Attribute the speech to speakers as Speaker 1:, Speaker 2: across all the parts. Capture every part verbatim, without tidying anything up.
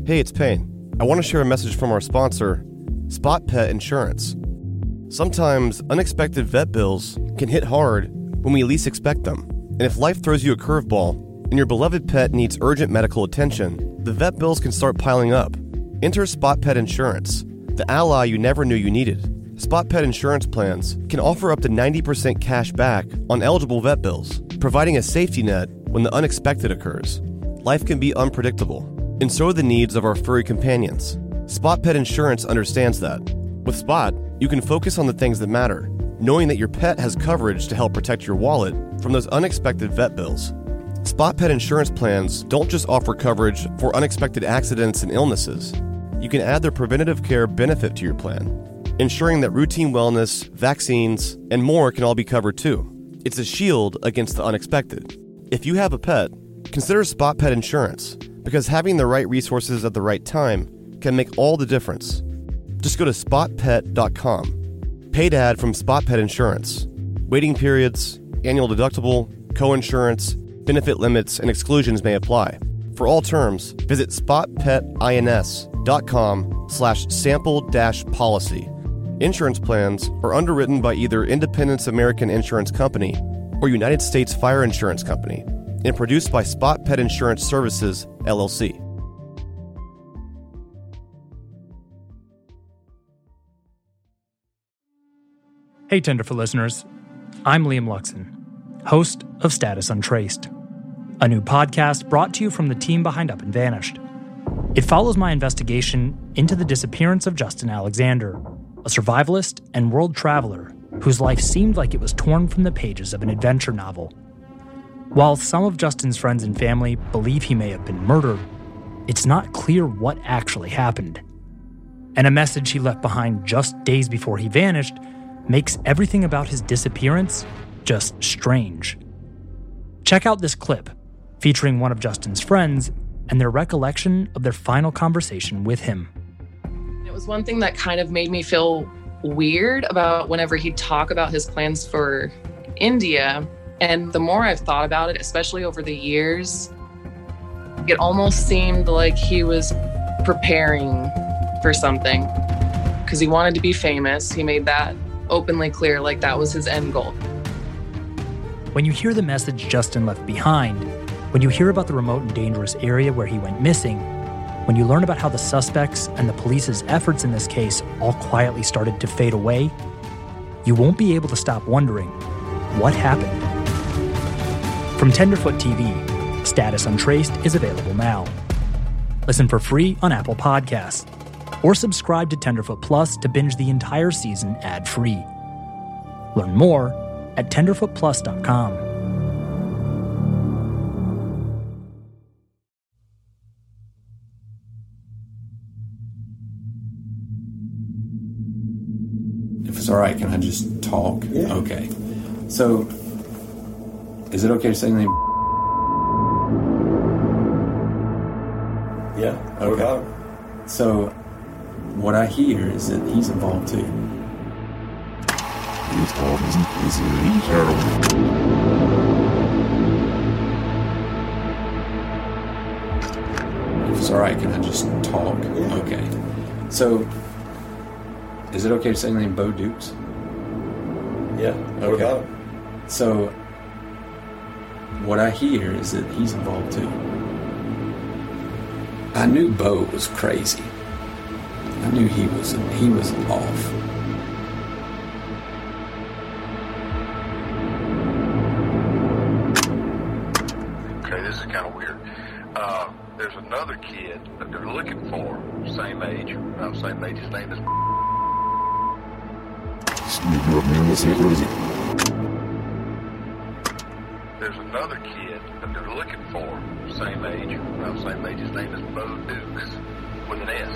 Speaker 1: Hey, it's Payne. I want to share a message from our sponsor, Spot Pet Insurance. Sometimes unexpected vet bills can hit hard when we least expect them. And if life throws you a curveball and your beloved pet needs urgent medical attention, the vet bills can start piling up. Enter Spot Pet Insurance, the ally you never knew you needed. Spot Pet Insurance plans can offer up to ninety percent cash back on eligible vet bills, providing a safety net when the unexpected occurs. Life can be unpredictable, and so are the needs of our furry companions. Spot Pet Insurance understands that. With Spot, you can focus on the things that matter, knowing that your pet has coverage to help protect your wallet from those unexpected vet bills. Spot Pet Insurance plans don't just offer coverage for unexpected accidents and illnesses. You can add their preventative care benefit to your plan, ensuring that routine wellness, vaccines, and more can all be covered too. It's a shield against the unexpected. If you have a pet, consider Spot Pet Insurance, because having the right resources at the right time can make all the difference. Just go to spot pet dot com. Paid ad from Spot Pet Insurance. Waiting periods, annual deductible, co-insurance, benefit limits, and exclusions may apply. For all terms, visit spotpetins.com slash sample dash policy. Insurance plans are underwritten by either Independence American Insurance Company or United States Fire Insurance Company and produced by Spot Pet Insurance Services, L L C.
Speaker 2: Hey, Tenderfoot listeners. I'm Liam Luxon, host of Status Untraced, a new podcast brought to you from the team behind Up and Vanished. It follows my investigation into the disappearance of Justin Alexander, a survivalist and world traveler whose life seemed like it was torn from the pages of an adventure novel. While some of Justin's friends and family believe he may have been murdered, it's not clear what actually happened. And a message he left behind just days before he vanished makes everything about his disappearance just strange. Check out this clip featuring one of Justin's friends and their recollection of their final conversation with him.
Speaker 3: It was one thing that kind of made me feel weird about whenever he'd talk about his plans for India. And the more I've thought about it, especially over the years, it almost seemed like he was preparing for something because he wanted to be famous. He made that openly clear, like that was his end goal.
Speaker 2: When you hear the message Justin left behind, when you hear about the remote and dangerous area where he went missing, when you learn about how the suspects and the police's efforts in this case all quietly started to fade away, you won't be able to stop wondering, what happened? From Tenderfoot T V, Status Untraced is available now. Listen for free on Apple Podcasts, or subscribe to Tenderfoot Plus to binge the entire season ad-free. Learn more at tenderfoot plus dot com.
Speaker 4: If it's all right, can I just talk?
Speaker 5: Yeah.
Speaker 4: Okay. So, is it okay to say the name?
Speaker 5: Yeah.
Speaker 4: Okay. So, what I hear is that he's involved too. If it's all right, can I just talk?
Speaker 5: Yeah.
Speaker 4: Okay. So, is it okay to say the name Bo Dukes?
Speaker 5: Yeah.
Speaker 4: Okay. So, what I hear is that he's involved too. I knew Bo was crazy. I knew he was he was off.
Speaker 6: Okay, this is kind of weird. Uh, there's another kid that they're looking for, same age, about the same age. His name is. There's another kid that they're looking for, same age, about the same age. His name is Bo Dukes, with an S.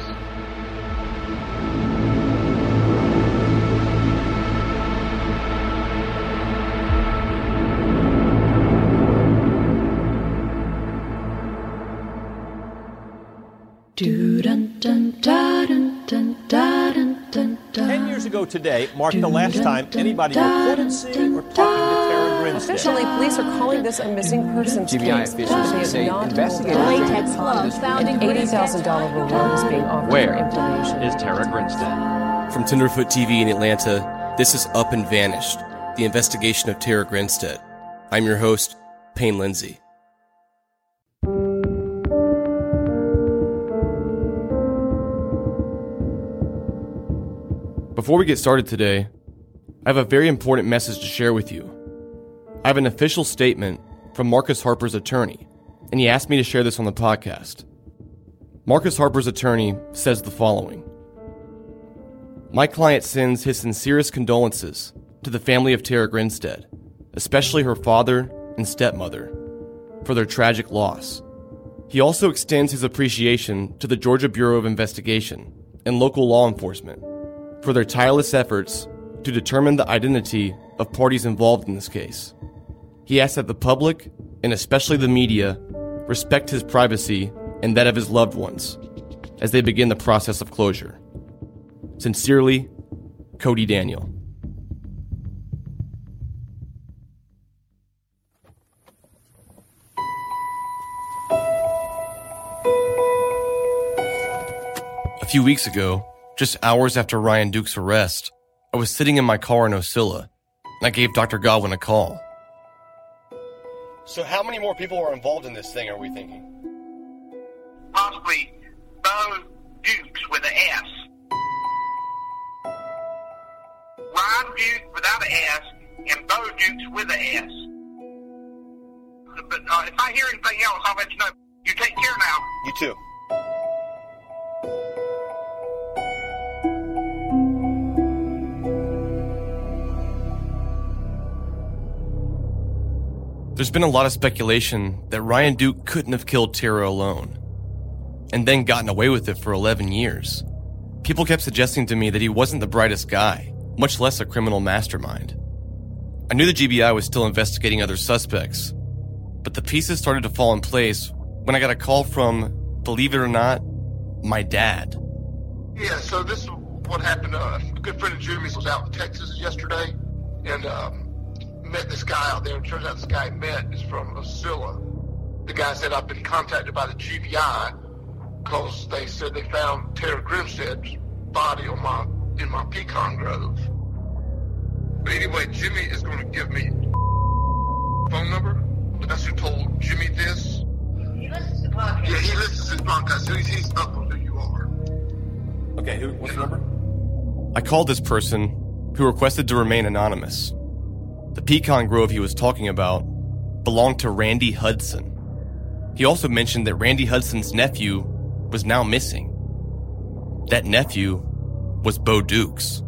Speaker 7: Ten years ago today marked the last time anybody reported seeing or talking to Tara Grinstead.
Speaker 8: Officially, police are calling this a missing persons
Speaker 7: G B I
Speaker 8: case.
Speaker 7: officials say investigators...
Speaker 8: Latex gloves found in eighty thousand dollars reward is being offered
Speaker 7: Where
Speaker 8: for information.
Speaker 7: is Tara Grinstead?
Speaker 1: From Tenderfoot T V in Atlanta, this is Up and Vanished, the investigation of Tara Grinstead. I'm your host, Payne Lindsay. Before we get started today, I have a very important message to share with you. I have an official statement from Marcus Harper's attorney, and he asked me to share this on the podcast. Marcus Harper's attorney says the following. My client sends his sincerest condolences to the family of Tara Grinstead, especially her father and stepmother, for their tragic loss. He also extends his appreciation to the Georgia Bureau of Investigation and local law enforcement for their tireless efforts to determine the identity of parties involved in this case. He asks that the public, and especially the media, respect his privacy and that of his loved ones as they begin the process of closure. Sincerely, Cody Daniel. A few weeks ago, just hours after Ryan Duke's arrest, I was sitting in my car in Ocilla, and I gave Doctor Godwin a call. So how many more people are involved in this thing, are we thinking?
Speaker 6: Possibly Bo Dukes with an S. Ryan Duke without an S and Bo Dukes with an S. But uh, if I hear anything else, I'll let you know. You take care now.
Speaker 1: You too. There's been a lot of speculation that Ryan Duke couldn't have killed Tara alone, and then gotten away with it for eleven years. People kept suggesting to me that he wasn't the brightest guy, much less a criminal mastermind. I knew the G B I was still investigating other suspects, but the pieces started to fall in place when I got a call from, believe it or not, my dad.
Speaker 6: Yeah, so this is what happened. Uh, a good friend of Jimmy's was out in Texas yesterday, and um, met this guy out there. It turns out this guy he met is from Ocilla. The guy said, I've been contacted by the G B I because they said they found Tara Grinstead's body on my in my pecan grove. But anyway, Jimmy is going to give me phone number. But that's who told Jimmy this.
Speaker 9: He listens to podcasts.
Speaker 6: Yeah, he listens to his podcast, so he's, he's up on who you are.
Speaker 1: Okay, who? What's the number? I called this person, who requested to remain anonymous. The pecan grove he was talking about belonged to Randy Hudson. He also mentioned that Randy Hudson's nephew was now missing. That nephew was Bo Dukes.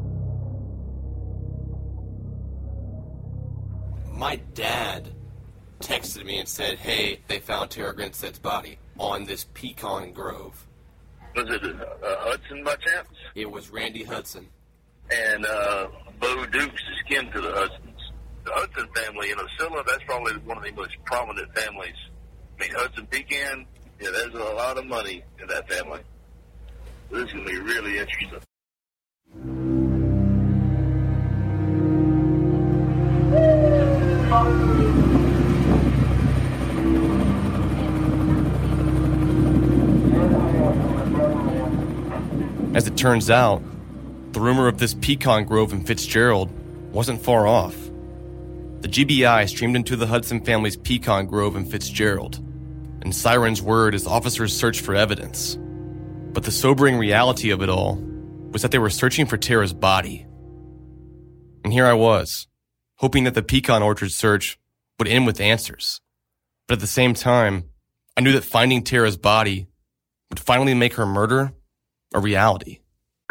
Speaker 1: My dad texted me and said, hey, they found Tara Grinstead's body on this pecan grove.
Speaker 6: Was it uh, Hudson by chance?
Speaker 1: It was Randy Hudson.
Speaker 6: And uh, Bo Dukes is kin to the Hudsons. The Hudson family in Ocilla, that's probably one of the most prominent families. I mean, Hudson Pecan, yeah, there's a lot of money in that family. This is going to be really interesting.
Speaker 1: As it turns out, the rumor of this pecan grove in Fitzgerald wasn't far off. The G B I streamed into the Hudson family's pecan grove in Fitzgerald, and sirens whirred as officers searched for evidence. But the sobering reality of it all was that they were searching for Tara's body. And here I was, hoping that the pecan orchard search would end with answers. But at the same time, I knew that finding Tara's body would finally make her murder a reality.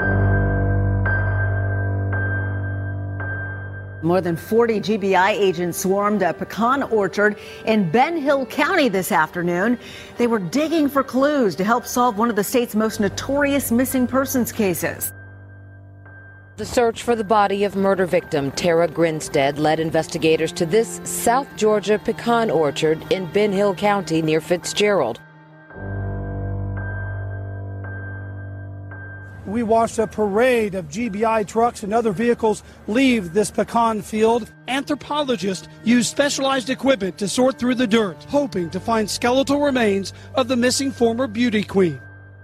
Speaker 10: More than forty G B I agents swarmed a pecan orchard in Ben Hill County this afternoon. They were digging for clues to help solve one of the state's most notorious missing persons cases.
Speaker 11: The search for the body of murder victim Tara Grinstead led investigators to this South Georgia pecan orchard in Ben Hill County near Fitzgerald.
Speaker 12: we watched a parade of G B I trucks and other vehicles leave this pecan field. Anthropologists used specialized equipment to sort through the dirt, hoping to find skeletal remains of the missing former beauty queen.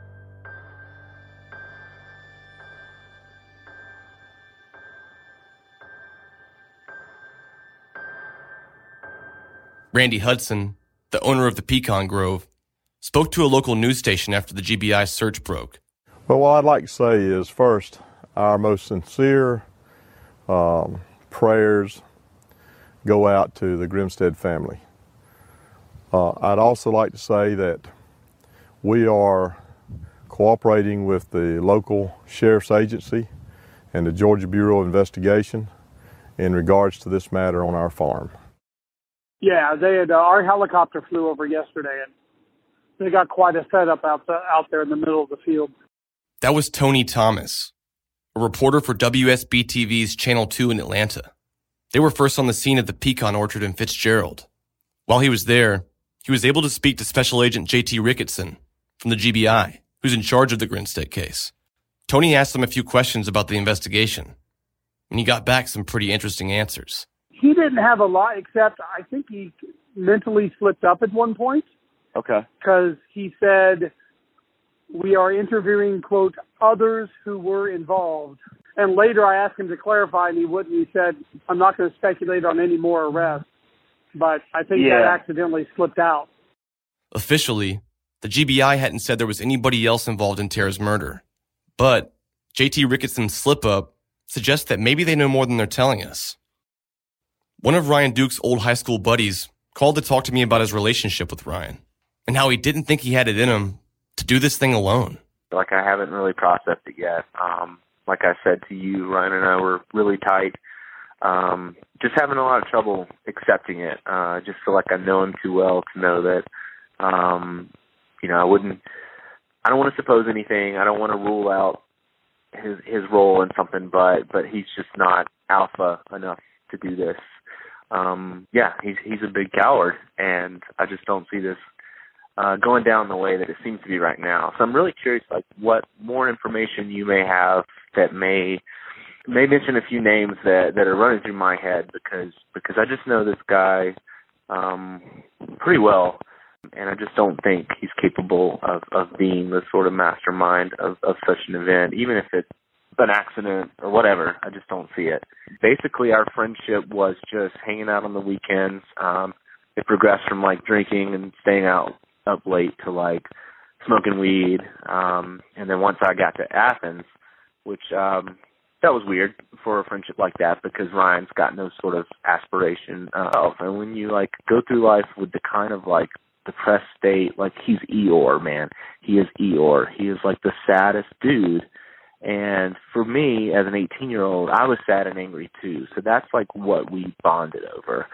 Speaker 1: Randy Hudson, the owner of the Pecan Grove, spoke to a local news station after the G B I search broke.
Speaker 13: Well, what I'd like to say is, first, our most sincere um, prayers go out to the Grinstead family. Uh, I'd also like to say that we are cooperating with the local sheriff's agency and the Georgia Bureau of Investigation in regards to this matter on our farm.
Speaker 14: Yeah, they had uh, our helicopter flew over yesterday, and they got quite a setup out the, out there in the middle of the field.
Speaker 1: That was Tony Thomas, a reporter for W S B T V's Channel two in Atlanta. They were first on the scene at the pecan orchard in Fitzgerald. While he was there, he was able to speak to Special Agent J T Ricketson from the G B I, who's in charge of the Grinstead case. Tony asked him a few questions about the investigation, and he got back some pretty interesting answers.
Speaker 14: He didn't have a lot, except I think he mentally slipped up at one point.
Speaker 15: Okay.
Speaker 14: Because he said, we are interviewing, quote, others who were involved. And later I asked him to clarify, and he wouldn't. He said, I'm not going to speculate on any more arrests. But I think
Speaker 15: yeah.
Speaker 14: that accidentally slipped out.
Speaker 1: Officially, the G B I hadn't said there was anybody else involved in Tara's murder. But J T Ricketson's slip-up suggests that maybe they know more than they're telling us. One of Ryan Duke's old high school buddies called to talk to me about his relationship with Ryan and how he didn't think he had it in him to do this thing alone.
Speaker 15: Like, I haven't really processed it yet. Um, like I said to you, Ryan and I were really tight. Um, just having a lot of trouble accepting it. I uh, just feel like I know him too well to know that, um, you know, I wouldn't, I don't want to suppose anything. I don't want to rule out his his role in something, but, but he's just not alpha enough to do this. Um, yeah, he's he's a big coward, and I just don't see this uh, going down the way that it seems to be right now. So I'm really curious, like, what more information you may have that may may mention a few names that, that are running through my head, because because I just know this guy um, pretty well, and I just don't think he's capable of, of being the sort of mastermind of, of such an event, even if it's an accident or whatever. I just don't see it. Basically, our friendship was just hanging out on the weekends. Um, it progressed from like drinking and staying out up late to like smoking weed. Um, and then once I got to Athens, which um, that was weird for a friendship like that, because Ryan's got no sort of aspiration. Uh, and when you like go through life with the kind of like depressed state, like he's Eeyore, man. He is Eeyore. He is like the saddest dude. And for me, as an eighteen-year-old, I was sad and angry, too. So that's, like, what we bonded over.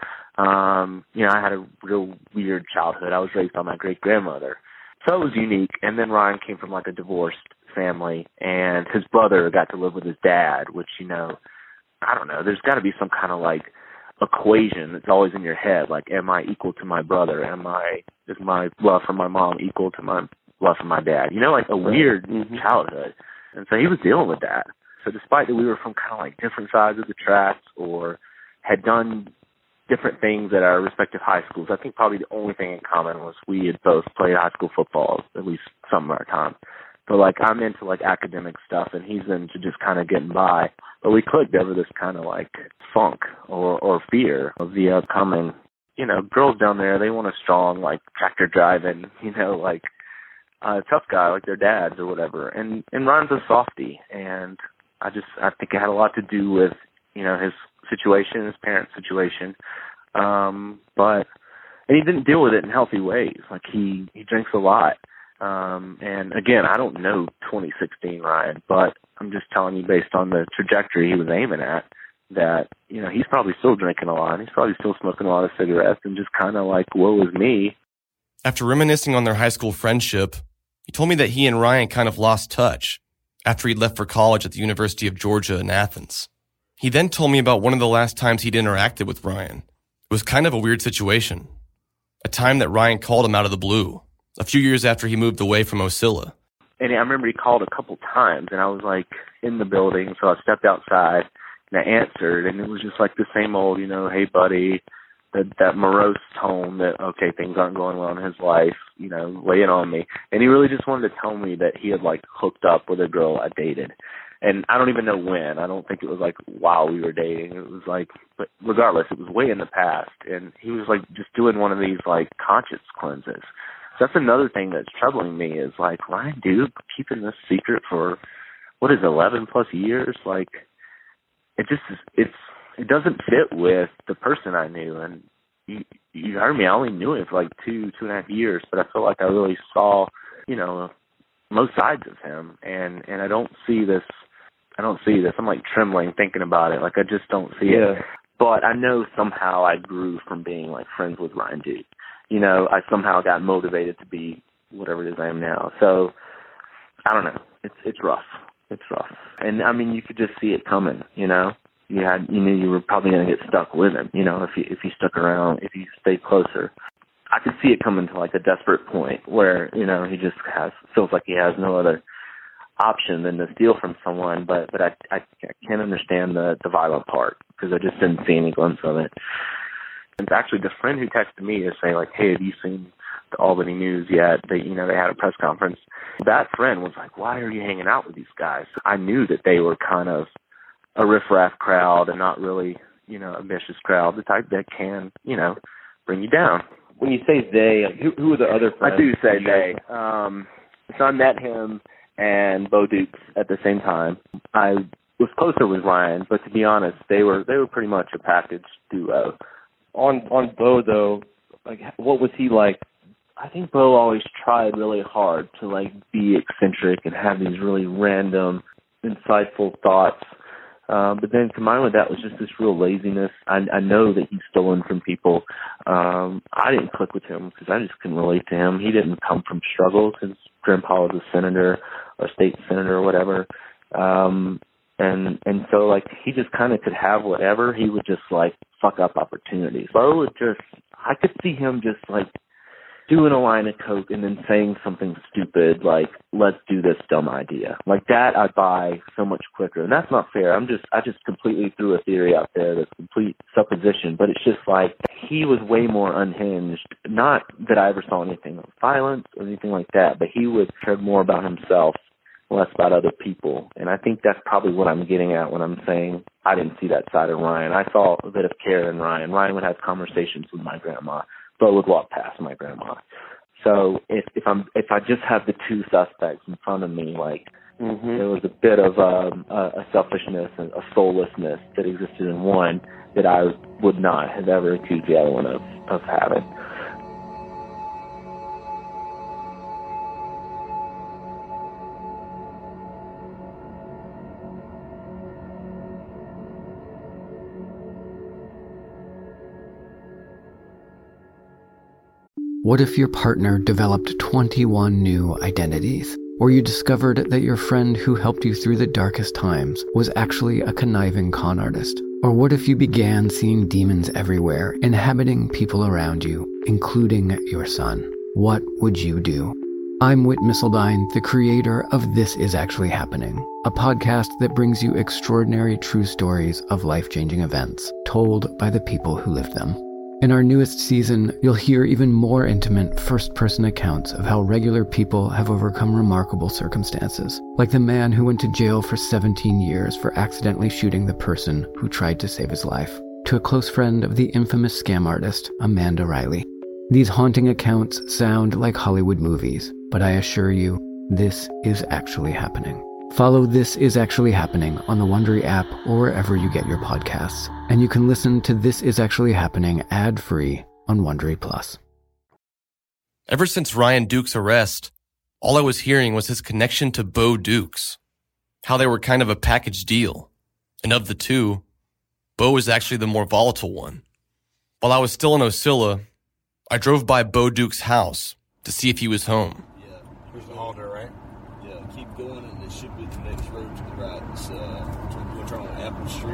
Speaker 15: Um, you know, I had a real weird childhood. I was raised by my great-grandmother. So it was unique. And then Ryan came from, like, a divorced family. And his brother got to live with his dad, which, you know, I don't know. There's got to be some kind of, like, equation that's always in your head. Like, am I equal to my brother? Am I, is my love for my mom equal to my love for my dad? You know, like a weird mm-hmm. childhood. And so he was dealing with that. So despite that we were from kind of like different sides of the tracks or had done different things at our respective high schools, I think probably the only thing in common was we had both played high school football at least some of our time. But like I'm into like academic stuff and he's into just kind of getting by. But we clicked over this kind of like funk or, or fear of the upcoming, you know, girls down there, they want a strong like tractor driving, you know, like Uh, tough guy like their dads or whatever, and and Ryan's a softie, and I just I think it had a lot to do with you know his situation, his parents' situation, um, but and he didn't deal with it in healthy ways. Like he he drinks a lot, um, and again I don't know twenty sixteen Ryan, but I'm just telling you based on the trajectory he was aiming at that you know he's probably still drinking a lot, and he's probably still smoking a lot of cigarettes, and just kind of like woe is me.
Speaker 1: After reminiscing on their high school friendship, he told me that he and Ryan kind of lost touch after he'd left for college at the University of Georgia in Athens. He then told me about one of the last times he'd interacted with Ryan. It was kind of a weird situation. A time that Ryan called him out of the blue, a few years after he moved away from Ocilla.
Speaker 15: and I remember he called a couple times, and I was like in the building, so I stepped outside and I answered, and it was just like the same old, you know, hey buddy, that that morose tone that, okay, things aren't going well in his life, you know, lay it on me. And he really just wanted to tell me that he had like hooked up with a girl I dated. And I don't even know when. I don't think it was like while we were dating. It was like, but regardless, it was way in the past. And he was like just doing one of these like conscience cleanses. So that's another thing that's troubling me is like, Ryan Duke keeping this secret for, what is it, eleven plus years? Like, it just, it's, it doesn't fit with the person I knew. And you, you heard me, I only knew him for like two, two and a half years, but I felt like I really saw, you know, most sides of him. And, and I don't see this, I don't see this. I'm like trembling thinking about it. Like, I just don't see
Speaker 5: yeah.
Speaker 15: it. But I know somehow I grew from being like friends with Ryan Duke. You know, I somehow got motivated to be whatever it is I am now. So I don't know. It's, it's rough. It's rough. And I mean, you could just see it coming, you know. You had, you knew you were probably going to get stuck with him, you know, if you, if you stuck around, if you stayed closer. I could see it coming to like a desperate point where, you know, he just has, feels like he has no other option than to steal from someone. But, but I, I, I can't understand the, the violent part because I just didn't see any glimpse of it. And actually the friend who texted me is saying like, hey, have you seen the Albany News yet? They, you know, they had a press conference. That friend was like, why are you hanging out with these guys? I knew that they were kind of a riffraff crowd and not really, you know, a vicious crowd, the type that can, you know, bring you down.
Speaker 5: When you say they, who, who are the other friends?
Speaker 15: I do say they. Um, so I met him and Bo Dukes at the same time. I was closer with Ryan, but to be honest, they were they were pretty much a package duo.
Speaker 5: On on Bo though, like what was he like?
Speaker 15: I think Bo always tried really hard to like be eccentric and have these really random, insightful thoughts. Um, but then combined with that was just this real laziness. I, I know that he's stolen from people. Um, I didn't click with him because I just couldn't relate to him. He didn't come from struggle because Grandpa was a senator or state senator or whatever. Um, and and so, like, he just kind of could have whatever. He would just, like, fuck up opportunities. Bo would just, I could see him just, like, doing a line of coke and then saying something stupid like, let's do this dumb idea. Like that I'd buy so much quicker. And that's not fair. I'm just, I just completely threw a theory out there that's complete supposition, but it's just like he was way more unhinged. Not that I ever saw anything of violence or anything like that, but he would care more about himself, less about other people. And I think that's probably what I'm getting at when I'm saying I didn't see that side of Ryan. I saw a bit of care in Ryan. Ryan would have conversations with my grandma. Bo would walk past my grandma. So if if I'm if I just have the two suspects in front of me, like mm-hmm. there was a bit of um, a, a selfishness and a soullessness that existed in one that I would not have ever accused the other one of, of having.
Speaker 16: What if your partner developed twenty-one new identities? Or you discovered that your friend who helped you through the darkest times was actually a conniving con artist? Or what if you began seeing demons everywhere, inhabiting people around you, including your son? What would you do? I'm Whit Missildine, the creator of This Is Actually Happening, a podcast that brings you extraordinary true stories of life-changing events, told by the people who lived them. In our newest season, you'll hear even more intimate first-person accounts of how regular people have overcome remarkable circumstances, like the man who went to jail for seventeen years for accidentally shooting the person who tried to save his life, to a close friend of the infamous scam artist, Amanda Riley. These haunting accounts sound like Hollywood movies, but I assure you, this is actually happening. Follow This Is Actually Happening on the Wondery app or wherever you get your podcasts. And you can listen to This Is Actually Happening ad-free on Wondery Plus.
Speaker 1: Ever since Ryan Duke's arrest, all I was hearing was his connection to Bo Dukes, how they were kind of a package deal. And of the two, Bo was actually the more volatile one. While I was still in Osceola, I drove by Bo Dukes' house to see if he was home.
Speaker 17: Yeah, here's the hall there, right? Yeah, keep going and it should be the next road to the right. It's uh, we'll turn on Apple Street.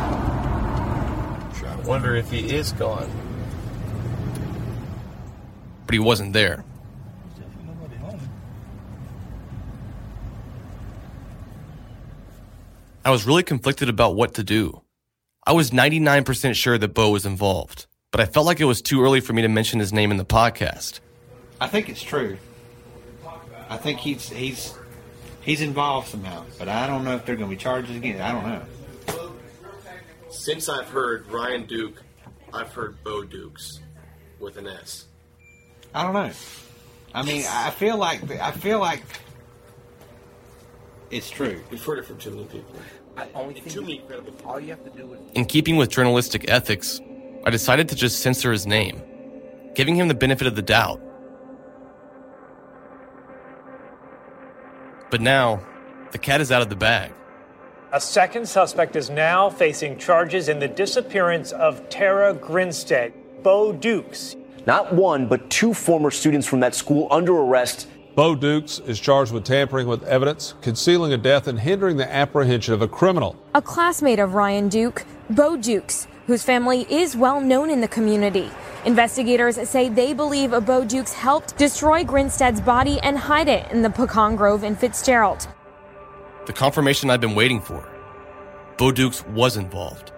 Speaker 17: I wonder if he is gone.
Speaker 1: but he wasn't there. I was really conflicted about what to do. I was ninety-nine percent sure that Bo was involved, but I felt like it was too early for me to mention his name in the podcast.
Speaker 18: I think it's true. I think he's he's he's involved somehow, but I don't know if they're going to be charges again. I don't know.
Speaker 1: Since I've heard Ryan Duke, I've heard Bo Dukes with an S.
Speaker 18: I don't know. I mean, I feel like I feel like it's true.
Speaker 1: We've heard it from too many people.
Speaker 7: I only think too many credible. All you have to do is.
Speaker 1: In keeping with journalistic ethics, I decided to just censor his name, giving him the benefit of the doubt. But now, the cat is out of the bag.
Speaker 19: A second suspect is now facing charges in the disappearance of Tara Grinstead, Bo Dukes.
Speaker 20: Not one, but two former students from that school under arrest.
Speaker 21: Bo Dukes is charged with tampering with evidence, concealing a death, and hindering the apprehension of a criminal.
Speaker 22: A classmate of Ryan Duke, Bo Dukes, whose family is well known in the community. Investigators say they believe Bo Dukes helped destroy Grinstead's body and hide it in the Pecan Grove in Fitzgerald.
Speaker 1: The confirmation I've been waiting for. Bo Dukes was involved.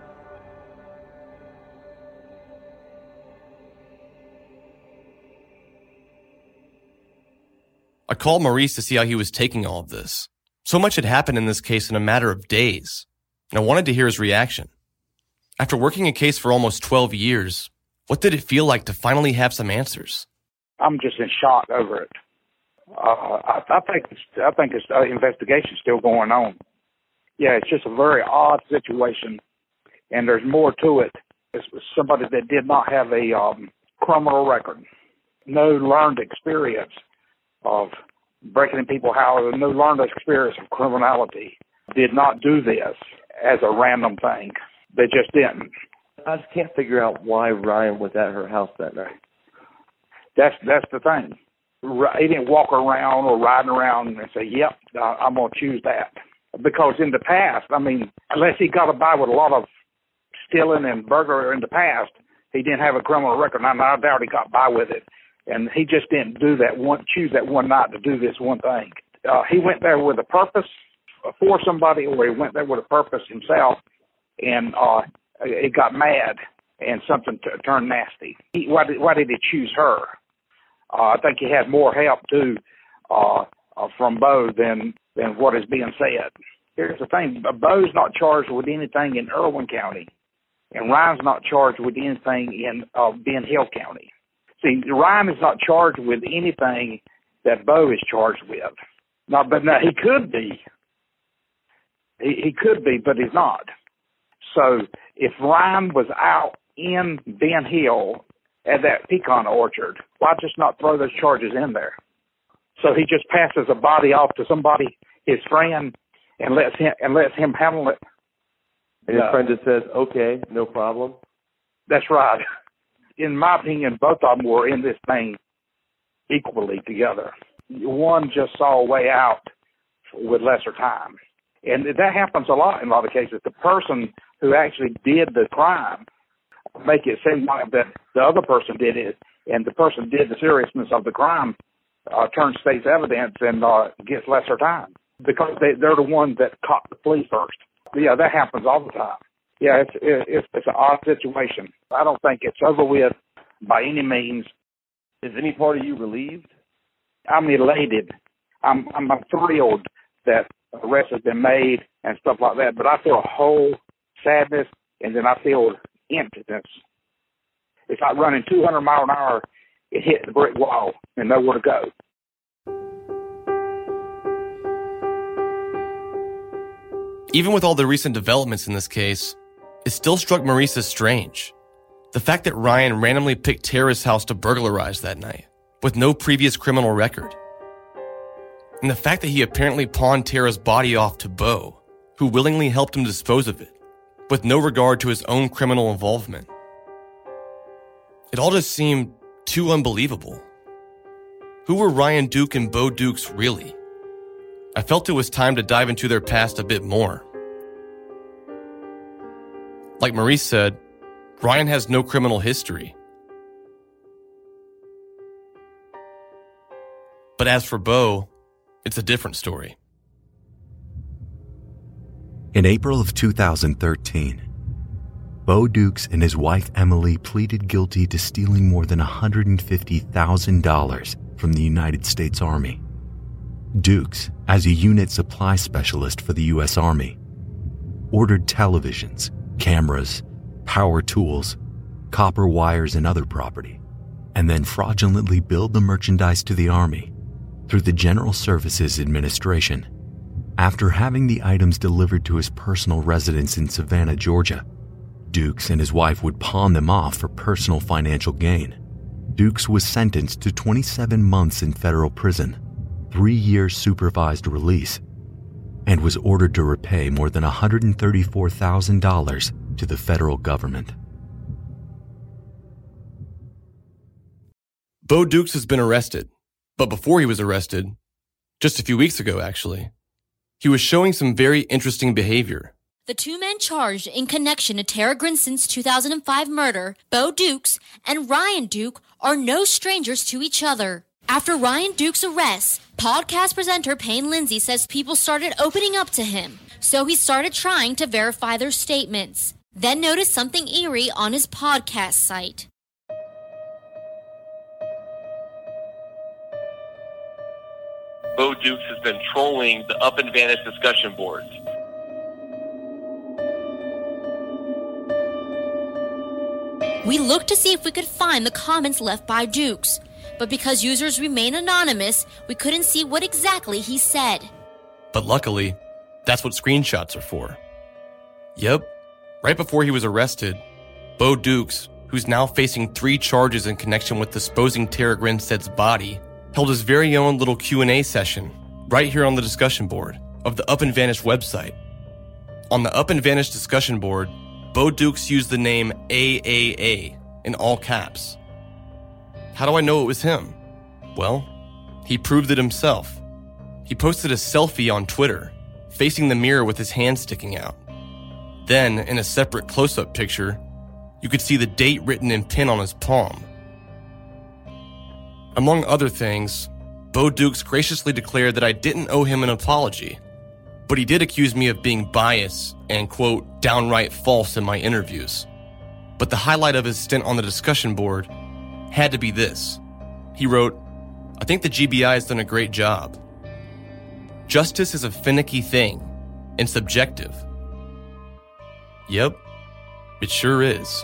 Speaker 1: I called Maurice to see how he was taking all of this. So much had happened in this case in a matter of days, and I wanted to hear his reaction. After working a case for almost twelve years, what did it feel like to finally have some answers?
Speaker 23: I'm just in shock over it. Uh, I, I think it's, I think this uh, investigation is still going on. Yeah, it's just a very odd situation, and there's more to it. It's somebody that did not have a um, criminal record, no learned experience of breaking in people's houses, no learned experience of criminality, did not do this as a random thing. They just didn't.
Speaker 5: I just can't figure out why Ryan was at her house that night.
Speaker 23: That's that's the thing. He didn't walk around or riding around and say, yep, I'm going to choose that. Because in the past, I mean, unless he got by with a lot of stealing and burglary in the past, he didn't have a criminal record. I, I doubt he got by with it. And he just didn't do that one, choose that one night to do this one thing. Uh, he went there with a purpose for somebody, or he went there with a purpose himself, and uh, it got mad and something t- turned nasty. He, why, did, why did he choose her? Uh, I think he had more help, too, uh, uh, from Bo than, than what is being said. Here's the thing. Bo's not charged with anything in Irwin County, and Ryan's not charged with anything in uh, Ben Hill County. See, Ryan is not charged with anything that Bo is charged with. No, but no, he could be. He, he could be, but he's not. So if Ryan was out in Ben Hill at that pecan orchard, why just not throw those charges in there? So he just passes a body off to somebody, his friend, and lets him and lets him handle it.
Speaker 5: And his
Speaker 23: No.
Speaker 5: friend just says, okay, no problem.
Speaker 23: That's right. In my opinion, both of them were in this thing equally together. One just saw a way out with lesser time. And that happens a lot in a lot of cases. The person who actually did the crime make it seem like that the other person did it, and the person did the seriousness of the crime, uh, turns state's evidence and uh, gets lesser time because they, they're the ones that caught the police first. Yeah, that happens all the time. Yeah, it's it's it's an odd situation. I don't think it's over with by any means.
Speaker 5: Is any part of you relieved?
Speaker 23: I'm elated. I'm I'm, I'm thrilled that arrest has been made and stuff like that. But I feel a whole sadness, and then I feel emptiness. It's like running two hundred miles an hour. It hit the brick wall and nowhere to go.
Speaker 1: Even with all the recent developments in this case, it still struck Maurice as strange. The fact that Ryan randomly picked Tara's house to burglarize that night, with no previous criminal record. And the fact that he apparently pawned Tara's body off to Bo, who willingly helped him dispose of it, with no regard to his own criminal involvement. It all just seemed too unbelievable. Who were Ryan Duke and Bo Dukes really? I felt it was time to dive into their past a bit more. Like Maurice said, Ryan has no criminal history. But as for Bo, it's a different story.
Speaker 2: In April of two thousand thirteen, Bo Dukes and his wife Emily pleaded guilty to stealing more than one hundred fifty thousand dollars from the United States Army. Dukes, as a unit supply specialist for the U S Army, ordered televisions, cameras, power tools, copper wires, and other property, and then fraudulently billed the merchandise to the Army through the General Services Administration. After having the items delivered to his personal residence in Savannah, Georgia, Dukes and his wife would pawn them off for personal financial gain. Dukes was sentenced to twenty-seven months in federal prison, three years supervised release, and was ordered to repay more than one hundred thirty-four thousand dollars to the federal government.
Speaker 1: Bo Dukes has been arrested, but before he was arrested, just a few weeks ago actually, he was showing some very interesting behavior.
Speaker 3: The two men charged in connection to Tara Grinstead's two thousand five murder, Bo Dukes and Ryan Duke, are no strangers to each other. After Ryan Duke's arrest, podcast presenter Payne Lindsay says people started opening up to him, so he started trying to verify their statements. Then noticed something eerie on his podcast site.
Speaker 6: Bo Dukes has been trolling the Up and Vanish discussion boards.
Speaker 3: We looked to see if we could find the comments left by Dukes, but because users remain anonymous, we couldn't see what exactly he said.
Speaker 1: But luckily, that's what screenshots are for. Yep, right before he was arrested, Bo Dukes, who's now facing three charges in connection with disposing Tara Grinstead's body, held his very own little Q and A session right here on the discussion board of the Up and Vanish website. On the Up and Vanish discussion board, Bo Dukes used the name A A A in all caps. How do I know it was him? Well, he proved it himself. He posted a selfie on Twitter, facing the mirror with his hand sticking out. Then, in a separate close-up picture, you could see the date written in pen on his palm. Among other things, Bo Dukes graciously declared that I didn't owe him an apology, but he did accuse me of being biased and, quote, downright false in my interviews. But the highlight of his stint on the discussion board had to be this. He wrote, "I think the G B I has done a great job. Justice is a finicky thing and subjective." Yep, it sure is.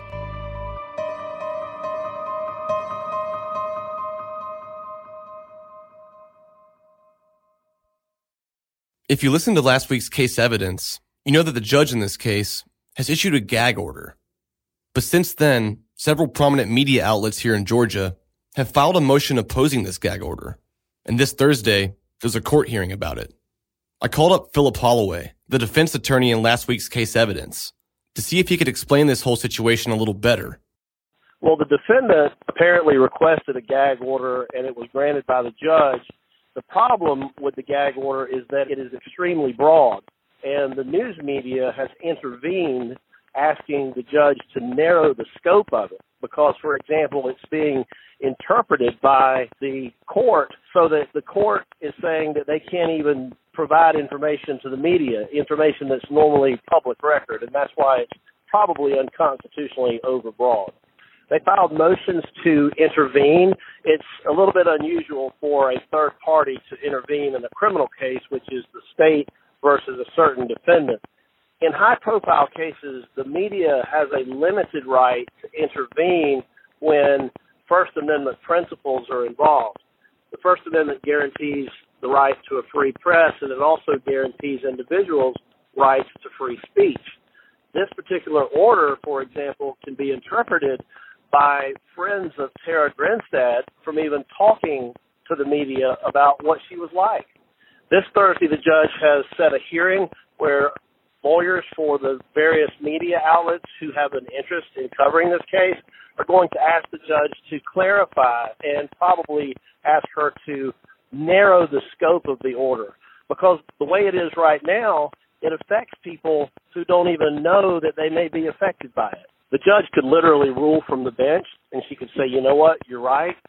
Speaker 1: If you listened to last week's case evidence, you know that the judge in this case has issued a gag order. But since then, several prominent media outlets here in Georgia have filed a motion opposing this gag order. And this Thursday, there's a court hearing about it. I called up Philip Holloway, the defense attorney in last week's case evidence, to see if he could explain this whole situation a little better.
Speaker 4: Well, the defendant apparently requested a gag order, and it was granted by the judge. The problem with the gag order is that it is extremely broad, and the news media has intervened asking the judge to narrow the scope of it because, for example, it's being interpreted by the court so that the court is saying that they can't even provide information to the media, information that's normally public record, and that's why it's probably unconstitutionally overbroad. They filed motions to intervene. It's a little bit unusual for a third party to intervene in a criminal case, which is the state versus a certain defendant. In high-profile cases, the media has a limited right to intervene when First Amendment principles are involved. The First Amendment guarantees the right to a free press, and it also guarantees individuals' rights to free speech. This particular order, for example, can be interpreted by friends of Tara Grinstead from even talking to the media about what she was like. This Thursday, the judge has set a hearing where lawyers for the various media outlets who have an interest in covering this case are going to ask the judge to clarify and probably ask her to narrow the scope of the order. Because the way it is right now, it affects people who don't even know that they may be affected by it. The judge could literally rule from the bench, and she could say, you know what, you're right.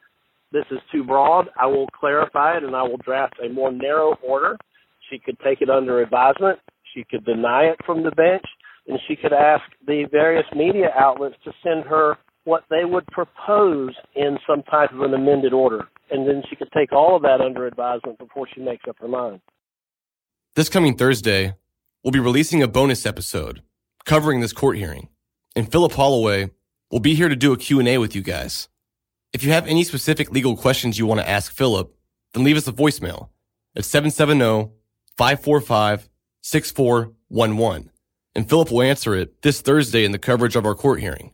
Speaker 4: this is too broad, I will clarify it and I will draft a more narrow order. She could take it under advisement. She could deny it from the bench, and she could ask the various media outlets to send her what they would propose in some type of an amended order. And then she could take all of that under advisement before she makes up her mind.
Speaker 1: This coming Thursday, we'll be releasing a bonus episode covering this court hearing. And Philip Holloway will be here to do a Q and A with you guys. If you have any specific legal questions you want to ask Philip, then leave us a voicemail at seven seven zero, five four five, six four one one. And Philip will answer it this Thursday in the coverage of our court hearing.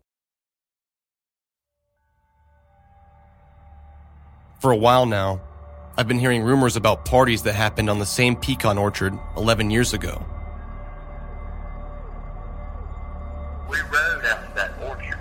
Speaker 1: For a while now, I've been hearing rumors about parties that happened on the same pecan orchard eleven years ago.
Speaker 6: We rode out to that orchard.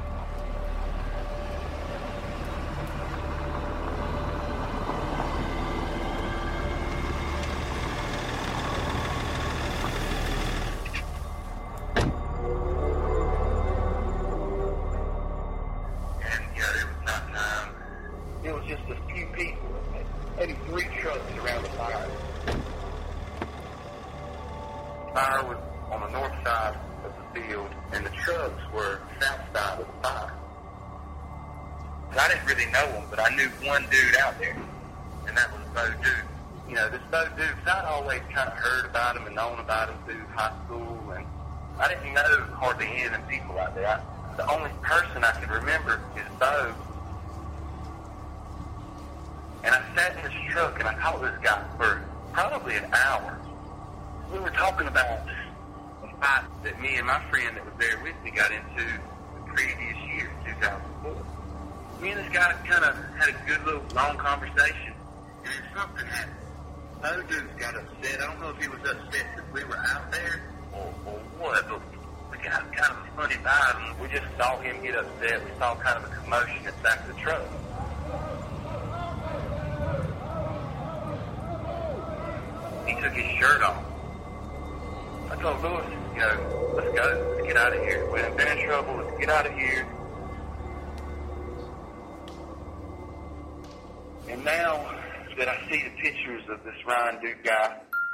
Speaker 6: And, you know, it was nighttime. It was just a few people, maybe three trucks around the fire. Fire was on the north side of the field, and the trucks were south side of the fire. I didn't really know him, but I knew one dude out there, and that was Bo Duke. You know, this Bo Duke, I'd always kind of heard about him and known about him through high school, and I didn't know hardly any of them people out there. I, the only person I could remember is Bo. And I sat in his truck and I talked to this guy for probably an hour. We were talking about a fight that me and my friend that was there with me got into the previous year, two thousand four. Me and this guy kind of had a good little long conversation. And then something happened. Bo Duke got upset. I don't know if he was upset that we were out there or, or what, but we got kind of a funny vibe. And we just saw him get upset. We saw kind of a commotion at the back of the truck. He took his shirt off. I told Lewis, you know, let's go. Let's get out of here. We've been in trouble. Let's get out of here. And now that I see the pictures of this Ryan Duke guy,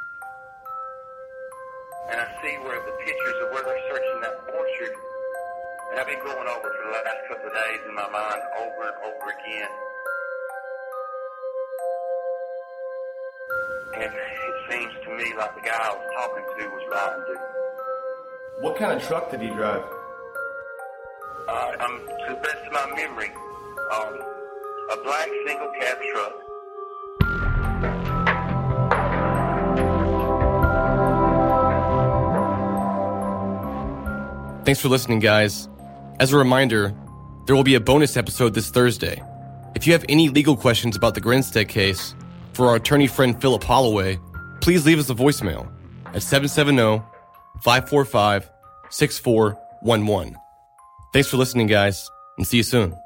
Speaker 6: and I see where the pictures of where they're searching that orchard, and I've been going over for the last couple of days in my mind over and over again. And it seems to me like the guy I was talking to was Ryan Duke.
Speaker 1: What kind of truck did he drive?
Speaker 6: Uh, um, to the best of my memory, um, a black single cab truck.
Speaker 1: Thanks for listening, guys. As a reminder, there will be a bonus episode this Thursday. If you have any legal questions about the Grinstead case, for our attorney friend Philip Holloway, please leave us a voicemail at seven seven zero, five four five, six four one one. Thanks for listening, guys, and see you soon.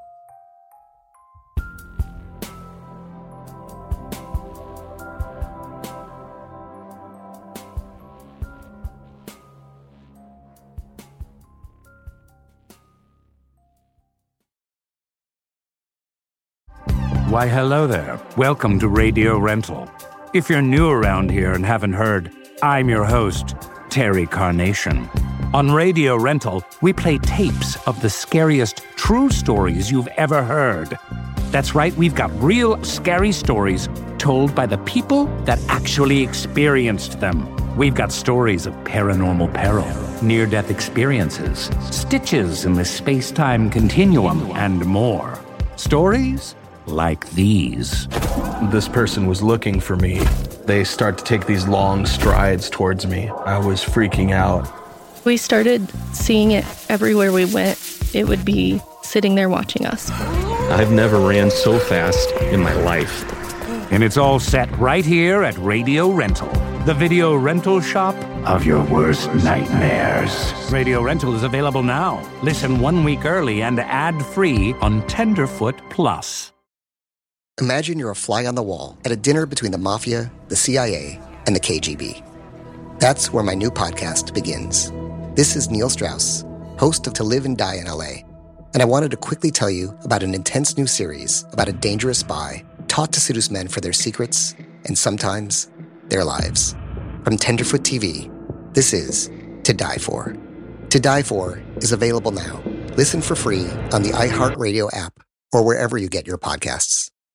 Speaker 8: Why, hello there. Welcome to Radio Rental. If you're new around here and haven't heard, I'm your host, Terry Carnation. On Radio Rental, we play tapes of the scariest true stories you've ever heard. That's right, we've got real scary stories told by the people that actually experienced them. We've got stories of paranormal peril, near-death experiences, stitches in the space-time continuum, and more. Stories like these.
Speaker 9: This person was looking for me. They start to take these long strides towards me. I was freaking out.
Speaker 10: We started seeing it everywhere we went. It would be sitting there watching us.
Speaker 9: I've never ran so fast in my life.
Speaker 8: And it's all set right here at Radio Rental, the video rental shop of your worst nightmares. Radio Rental is available now. Listen one week early and ad-free on Tenderfoot Plus.
Speaker 24: Imagine you're a fly on the wall at a dinner between the Mafia, the C I A, and the K G B. That's where my new podcast begins. This is Neil Strauss, host of To Live and Die in L A. And I wanted to quickly tell you about an intense new series about a dangerous spy taught to seduce men for their secrets and sometimes their lives. From Tenderfoot T V, this is To Die For. To Die For is available now. Listen for free on the iHeartRadio app or wherever you get your podcasts.